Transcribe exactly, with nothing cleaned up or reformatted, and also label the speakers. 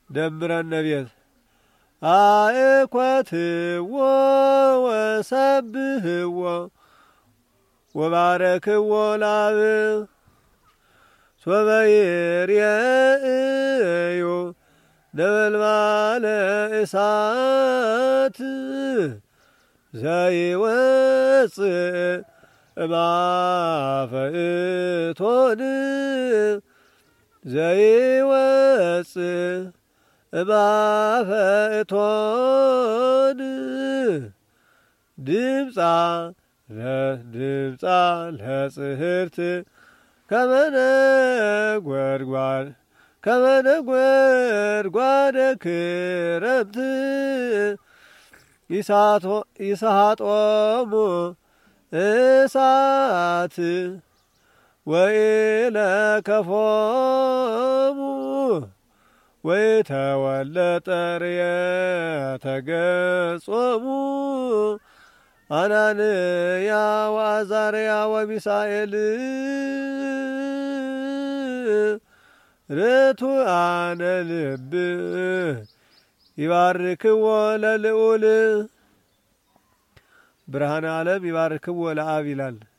Speaker 1: ደምረን ቤት አእኮትዎ ወሰብህዎ ወባረክዎ ላብ ሶበ ይርኤዩ ነበልባለ እሳት ዘይወፅእ እምአፈ እቶን ዘይወፅእ እምአፈ እቶን ድምፃ ድምፃ ለጽህርት ከመ ነጎድጓድ ከመ ነጎድጓደ ክረምት ይሳጦሙ እሳት ወኢለከፎሙ ወይተወለጠርየ ተገጾሙ አናንያ ወአዛርያ ወሚሳኤል ርቱዓነ ልብ ይባርክዎ ለልዑል ብርሃነ ዓለም ይባርክዎ ለአብ ይላል።